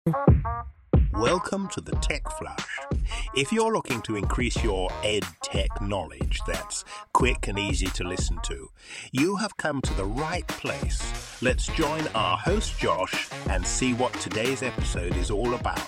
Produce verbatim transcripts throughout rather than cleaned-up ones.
Welcome to the Tech Flush. If you're looking to increase your ed tech knowledge that's quick and easy to listen to, you have come to the right place. Let's join our host Josh and see what today's episode is all about.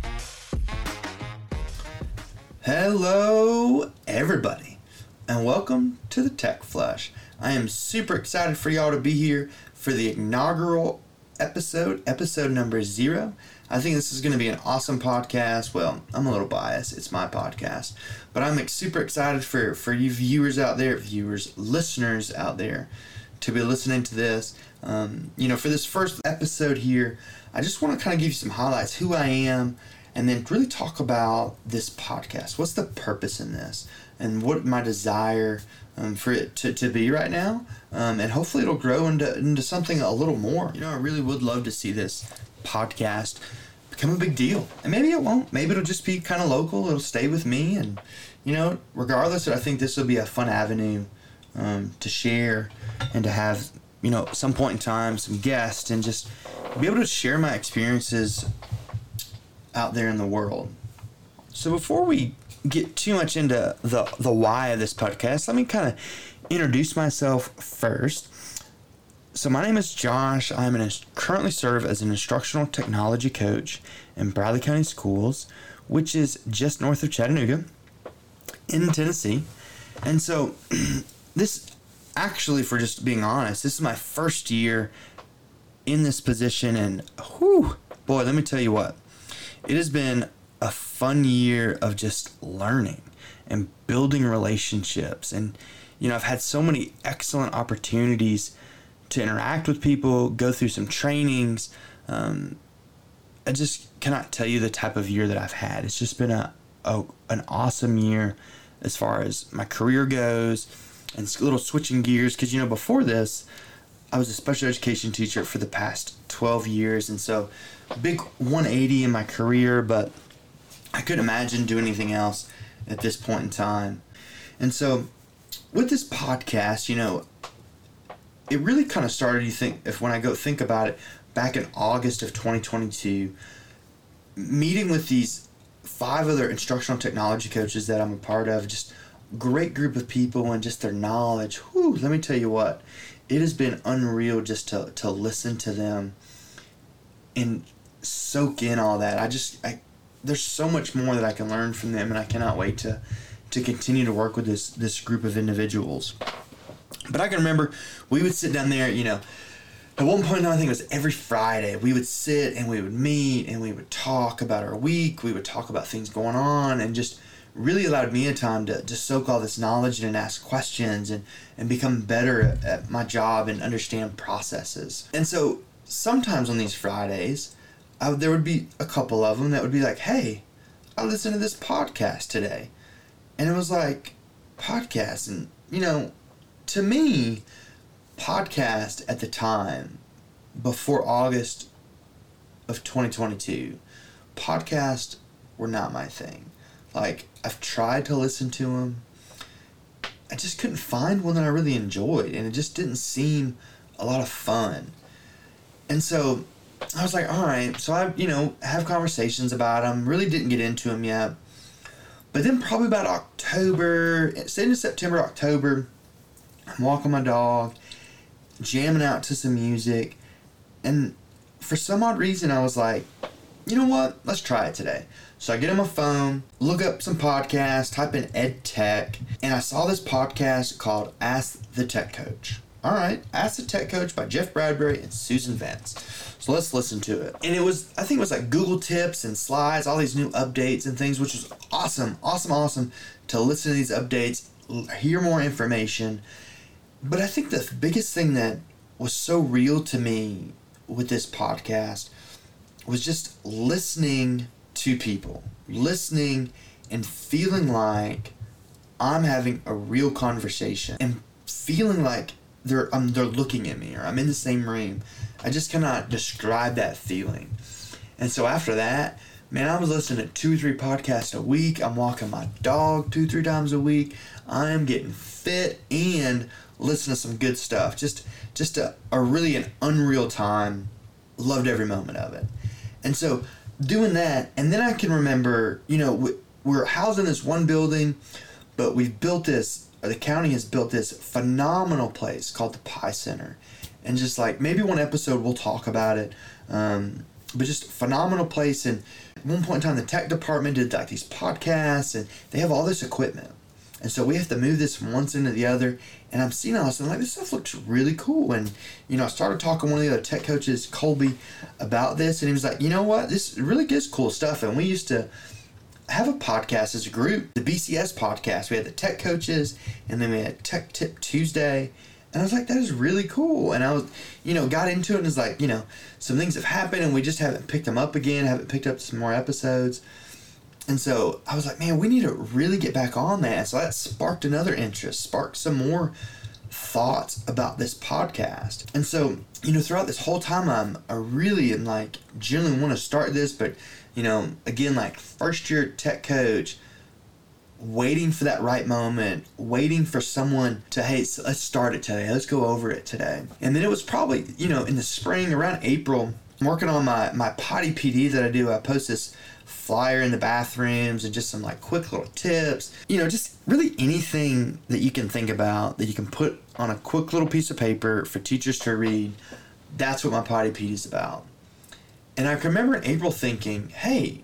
Hello, everybody, and welcome to the Tech Flush. I am super excited for y'all to be here for the inaugural episode, episode number zero. I think this is going to be an awesome podcast. Well, I'm a little biased. It's my podcast. But I'm super excited for, for you viewers out there, viewers, listeners out there to be listening to this. Um, you know, for this first episode here, I just want to kind of give you some highlights, who I am, and then really talk about this podcast. What's the purpose in this? And what my desire um, for it to, to be right now. Um, and hopefully it'll grow into, into something a little more. You know, I really would love to see this podcast become a big deal. And maybe it won't. Maybe it'll just be kind of local. It'll stay with me. And, you know, regardless, I think this will be a fun avenue um, to share and to have, you know, at some point in time, some guests and just be able to share my experiences out there in the world. So before we get too much into the, the why of this podcast, let me kind of introduce myself first. So my name is Josh. I'm an currently serve as an instructional technology coach in Bradley County Schools, which is just north of Chattanooga in Tennessee. And so this actually, for just being honest, this is my first year in this position. And whew, boy, let me tell you what, it has been a fun year of just learning and building relationships. And, you know, I've had so many excellent opportunities to interact with people, go through some trainings. Um, I just cannot tell you the type of year that I've had. It's just been a, a an awesome year as far as my career goes, and a little switching gears. Because, you know, before this, I was a special education teacher for the past twelve years. And so big one eighty in my career, but I couldn't imagine doing anything else at this point in time. And so with this podcast, you know, it really kind of started, you think, if when I go think about it, back in August of twenty twenty-two, meeting with these five other instructional technology coaches that I'm a part of, just great group of people and just their knowledge. Whew, let me tell you what, it has been unreal just to, to listen to them and soak in all that. I just, I, there's so much more that I can learn from them, and I cannot wait to, to continue to work with this, this group of individuals. But I can remember we would sit down there, you know, at one point, I think it was every Friday, we would sit and we would meet and we would talk about our week. We would talk about things going on, and just really allowed me a time to just soak all this knowledge and ask questions and, and become better at, at my job and understand processes. And so sometimes on these Fridays, I, there would be a couple of them that would be like, hey, I listened to this podcast today. And it was like, podcast, and, you know, to me, podcast at the time, before August of twenty twenty-two, podcasts were not my thing. Like, I've tried to listen to them. I just couldn't find one that I really enjoyed, and it just didn't seem a lot of fun. And so I was like, all right, so I, you know, have conversations about them, really didn't get into them yet. But then probably about October, say into September, October, I'm walking my dog, jamming out to some music, and for some odd reason I was like, you know what, let's try it today. So I get on my phone, look up some podcasts, type in Ed Tech, and I saw this podcast called Ask the Tech Coach. All right, Ask the Tech Coach by Jeff Bradbury and Susan Vance. So let's listen to it. And it was, I think it was like Google Tips and slides, all these new updates and things, which was awesome, awesome, awesome to listen to these updates, hear more information. But I think the biggest thing that was so real to me with this podcast was just listening to people, listening and feeling like I'm having a real conversation and feeling like they're um, they're looking at me, or I'm in the same room. I just cannot describe that feeling. And so after that, man, I was listening to two or three podcasts a week. I'm walking my dog two, three times a week. I'm getting fit and listening to some good stuff. Just just a, a really an unreal time. Loved every moment of it. And so doing that, and then I can remember, you know, we're housed in this one building, but we've built this, or the county has built this phenomenal place called the Pi Center. And just like, maybe one episode we'll talk about it, um, but just a phenomenal place. And at one point in time, the tech department did like these podcasts, and they have all this equipment. And so we have to move this from one end to the other. And I'm seeing all this, and I'm like, this stuff looks really cool. And, you know, I started talking to one of the other tech coaches, Colby, about this. And he was like, you know what? This really is cool stuff. And we used to have a podcast as a group, the B C S podcast. We had the tech coaches, and then we had Tech Tip Tuesday. And I was like, that is really cool. And I was, you know, got into it, and it's like, you know, some things have happened, and we just haven't picked them up again, haven't picked up some more episodes. And so I was like, man, we need to really get back on that. So that sparked another interest, sparked some more thoughts about this podcast. And so, you know, throughout this whole time, I'm, I really am like, generally want to start this, but, you know, again, like first year tech coach, waiting for that right moment, waiting for someone to, hey, so let's start it today. Let's go over it today. And then it was probably, you know, in the spring, around April, I'm working on my, my potty P D that I do. I post this flyer in the bathrooms and just some like quick little tips, you know, just really anything that you can think about that you can put on a quick little piece of paper for teachers to read. That's what my potty P D is about. And I can remember in April thinking, hey,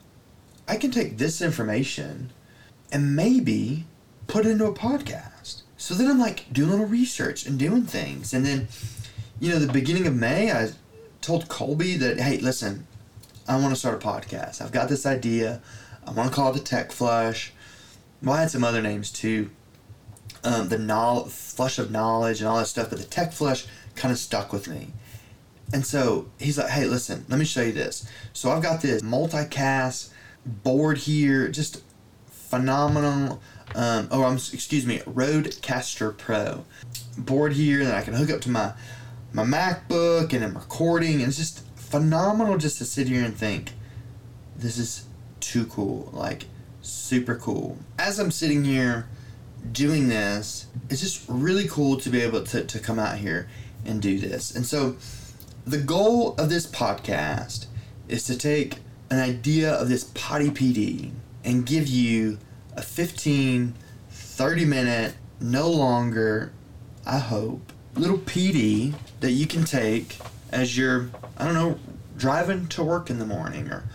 I can take this information and maybe put it into a podcast. So then I'm like doing a little research and doing things. And then, you know, the beginning of May, I told Colby that, hey, listen, I want to start a podcast. I've got this idea. I want to call it the Tech Flush. Well, I had some other names too. Um, the knowledge, Flush of Knowledge and all that stuff, but the Tech Flush kind of stuck with me. And so he's like, hey, listen, let me show you this. So I've got this multicast board here, just phenomenal. Um, oh, I'm excuse me, Rodecaster Pro board here that I can hook up to my my MacBook, and I'm recording, and it's just phenomenal just to sit here and think, this is too cool, like super cool. As I'm sitting here doing this, it's just really cool to be able to, to come out here and do this. And so the goal of this podcast is to take an idea of this potty P D and give you a fifteen, thirty minute, no longer, I hope, little P D that you can take as you're, I don't know, driving to work in the morning, or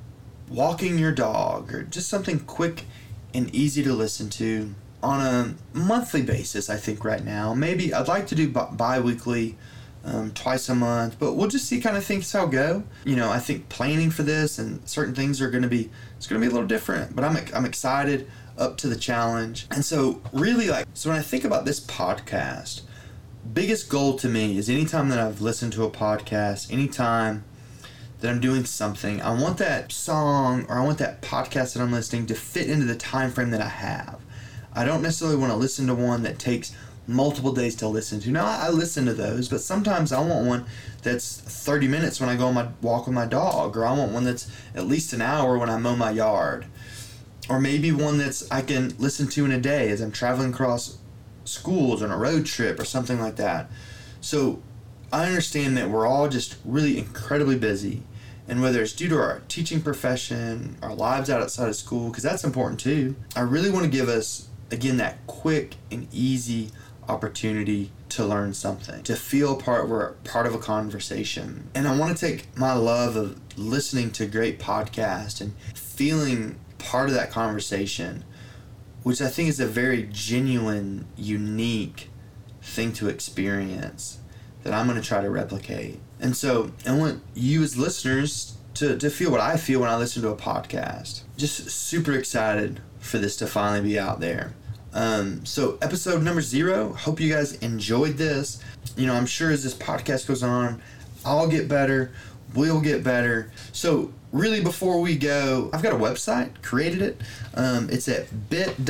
walking your dog, or just something quick and easy to listen to on a monthly basis. I think right now, maybe I'd like to do bi- bi-weekly, um, twice a month, but we'll just see kind of things how go. You know, I think planning for this and certain things are going to be, it's going to be a little different, but I'm, I'm excited, up to the challenge. And so really, like, so when I think about this podcast, biggest goal to me is anytime that I've listened to a podcast, anytime that I'm doing something, I want that song or I want that podcast that I'm listening to fit into the time frame that I have. I don't necessarily want to listen to one that takes multiple days to listen to. Now, I listen to those, but sometimes I want one that's thirty minutes when I go on my walk with my dog, or I want one that's at least an hour when I mow my yard, or maybe one that's I can listen to in a day as I'm traveling across schools on a road trip or something like that. So I understand that we're all just really incredibly busy, and whether it's due to our teaching profession, our lives outside of school, because that's important too, I really want to give us, again, that quick and easy opportunity to learn something, to feel part we're part of a conversation. And I want to take my love of listening to great podcasts and feeling part of that conversation, which I think is a very genuine, unique thing to experience, that I'm going to try to replicate. And so I want you as listeners to, to feel what I feel when I listen to a podcast. Just super excited for this to finally be out there. Um, so episode number zero, hope you guys enjoyed this. You know, I'm sure as this podcast goes on, I'll get better, we'll get better. So really, before we go, I've got a website, created it. Um, it's at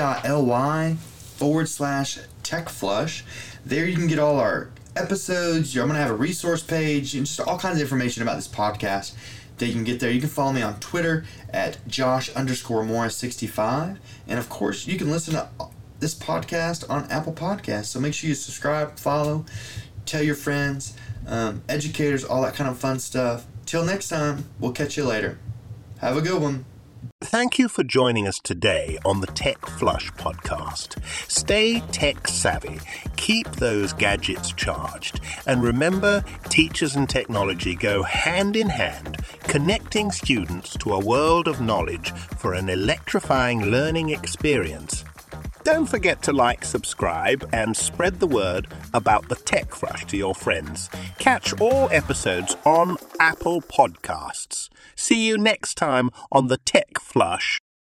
bit.ly forward slash techflush. There you can get all our episodes. I'm going to have a resource page and just all kinds of information about this podcast that you can get there. You can follow me on Twitter at Josh underscore Morris sixty-five. And of course, you can listen to this podcast on Apple Podcasts. So make sure you subscribe, follow, tell your friends, um, educators, all that kind of fun stuff. Till next time, we'll catch you later. Have a good one. Thank you for joining us today on the Tech Flush podcast. Stay tech savvy, keep those gadgets charged, and remember, teachers and technology go hand in hand, connecting students to a world of knowledge for an electrifying learning experience. Don't forget to like, subscribe, and spread the word about the Tech Flush to your friends. Catch all episodes on Apple Podcasts. See you next time on the Tech Flush.